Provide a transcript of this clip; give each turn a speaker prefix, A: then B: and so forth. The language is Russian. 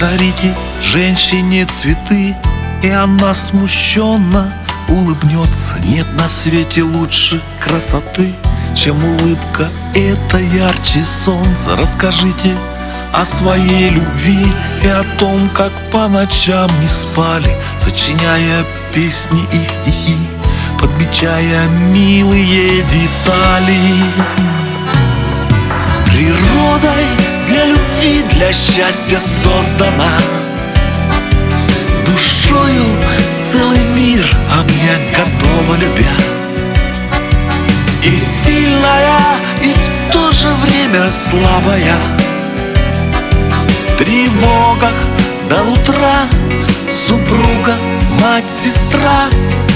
A: Дарите женщине цветы, и она смущенно улыбнется. Нет на свете лучше красоты, чем улыбка, это ярче солнца. Расскажите о своей любви и о том, как по ночам не спали, сочиняя песни и стихи, подмечая милые детали. Природой для любви, для счастья создана, душою целый мир обнять готова, любя. И сильная, и в то же время слабая, в тревогах до утра, супруга, мать, сестра.